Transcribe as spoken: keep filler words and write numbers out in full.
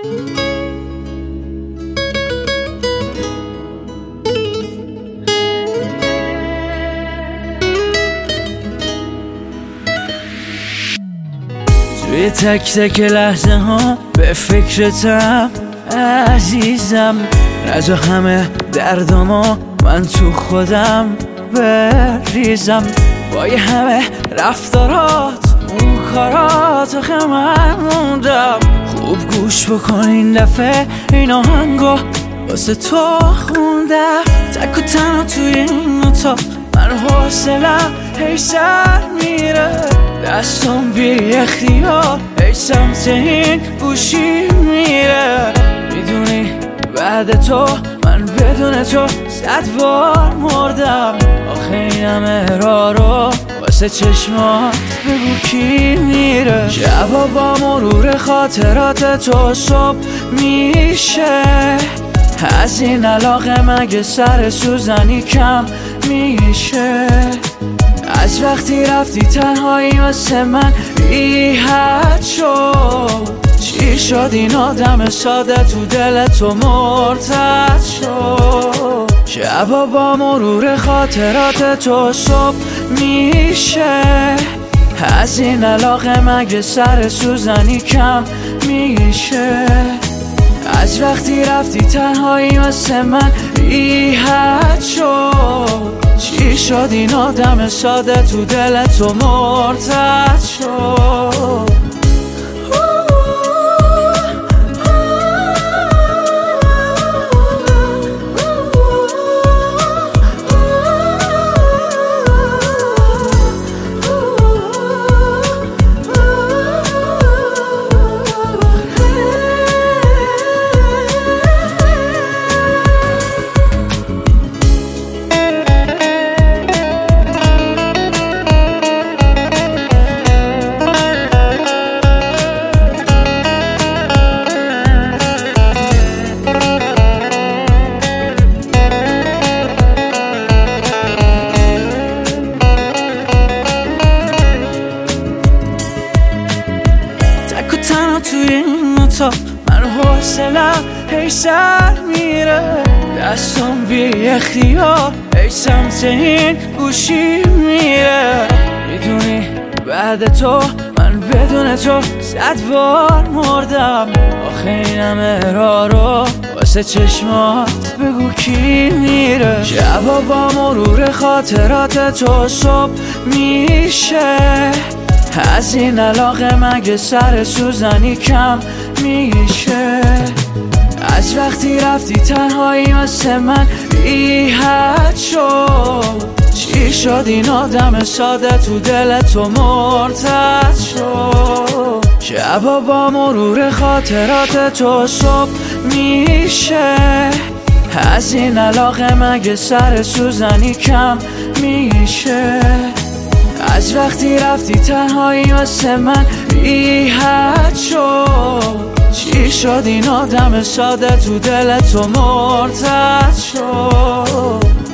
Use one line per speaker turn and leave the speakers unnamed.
توی تک تک لحظه ها به فکرتم عزیزم، از همه دردما من تو خودم بریزم. با یه همه رفتارات اون کارات آخه من موندم. خوب گوش بکن این دفعه این آهنگو واسه تو خوندم. تک و تنها توی این اتاق من حوصلم هی سر میره، دستم بی اختیار ای سمت این گوشی میره. میدونی بعد تو من بدون تو صد بار مردم. آخه این همه راه رو واسه چشمات بگو کی میره. شبا با مرور خاطرات تو صبح میشه، از این علاقه مگه سر سوزنی کم میشه. از وقتی رفتی تنهایی واسه من بی حد شد. چی شد این آدم ساده تو دل تو مرتد شد. شبا با مرور خاطرات تو صبح میشه، از این علاقه مگه سر سوزنی کم میشه. از وقتی رفتی تنهایی واسه من بی حد شد. چی شد این آدم ساده تو دل تو مرتد شد. توی این اتاق من حوصلم هی سر میره، دستم بی اختیار ای سمت این گوشی میره. میدونی بعد تو من بدون تو صد بار مردم. آخه این همه راه رو واسه چشمات بگو کی میره. شبا با مرور خاطرات تو صبح میشه، از این علاقه مگه سر سوزنی کم میشه. از وقتی رفتی تنهایی واسه من بی حد شد. چی شد این آدم ساده تو دل تو مرتد شد. شبا با مرور خاطرات تو صبح میشه، از این علاقه مگه سر سوزنی کم میشه. از وقتی رفتی تنهایی واسه من بی حد شد. چی شد این آدم ساده تو دل تو مرتد شد.